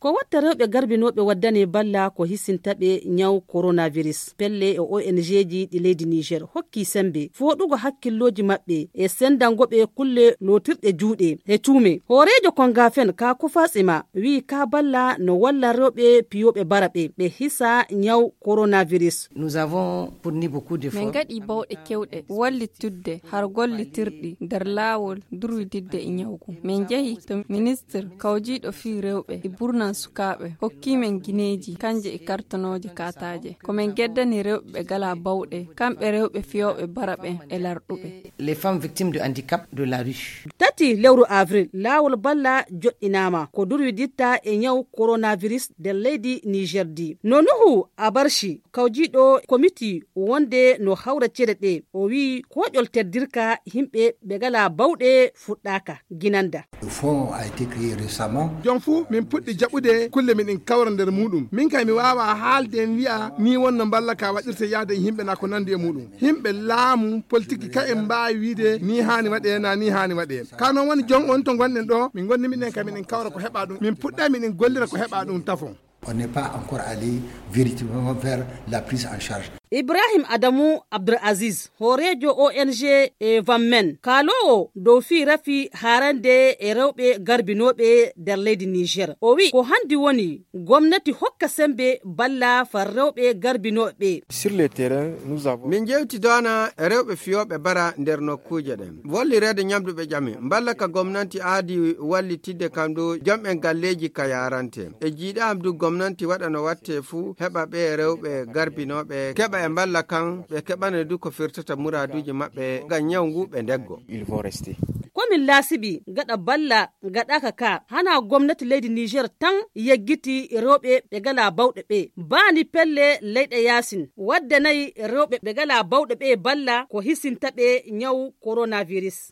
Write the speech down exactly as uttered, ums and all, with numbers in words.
ko watta rewɓe garbinoɓe waddane balla ko hisintaɓe nyaw coronavirus. Pelle e O N G ji ɗi leydi Niger hokki sembe foɗugo hakkilloji maɓɓe e sendangoɓe kulle lotirɗe juuɗe e tuume. Horejo Kongafen ka kufatsima wi ka balla no walla rewɓe piyoɓe baraɓe ɓe hisa nyaw coronavirus. Nous avons fourni beaucoup d'efforts. Min gaɗi bawɗe kewɗe wallitudde har gollitirɗi nder laawol durwididde e nyawgu. Min jehi to ministre kawjiɗo fi rewɓe e burnan sukaɓe hokki men gineji kanje e kartonoje kataje komin geddani rewɓe gala bawɗe kamɓe rewɓe fiyoɓe baraɓe e larɗuɓe. Les femmes victimes de handicap de la rue. Tati lewru avril laawol balla joɗɗinama ko durwiditta e nyaw coronavirus nder leydi Niger di. No Nuhu Abarshi kawjiɗo komiti wonde no hawra cede ɗe o wi koƴol teddirka himɓe ɓe gala bawɗe fuɗɗaka ginanda. Le fonds a été créé récemment. Jon fu min puɗɗi jaɓude kulle min kawra nder muɗum. Min kay mi wawa haalde wi'a ni wonno balla ka waɗirte yaade himɓe na ko nandi e muɗum. Himɓe laamu politique ka en mbawi wiide ni hani waɗe na ni hani waɗe. Ka non woni jon on to gonɗen ɗo min gonni minen kay min kawra ko heɓa ɗum. Min puɗɗa min gollira ko heɓa ɗum tafon. On n'est pas encore allé véritablement vers la prise en charge. Ibrahim Adamu Abdulaziz horejo O N G e Vammen kalowo dow fi rafi harande e rewɓe garbinoɓe nder leydi Niger. O wi ko handi woni gwamnati hokka sembe balla far rewɓe garbinoɓe. Sur le terrain nous avons min jewti dona e rewɓe fiyoɓe bara nder nokkuje ɗen wollirede ñamduɓe ƴami balla ka gwamnati aadi wallitidde kam ɗo jom en galleji ka yarante e jiiɗam du gwamnati waɗa no watte fuu heɓa ɓe rewɓe garbinoɓe keɓa e balla kan ɓe keɓane du ko firtata muraduji maɓɓe ngam nyawngu ɓe ndeggo. Ils vont rester. Komin laasibi gaɗa balla gaɗaka ka hana gwamnati leydi Niger tan yeggiti rewɓe ɓe gala bawɗe ɓe baani pelle leyɗe yasin wadde nayi rewɓe ɓe gala bawɗe ɓe balla ko hisinta ɓe nyaw coronavirus.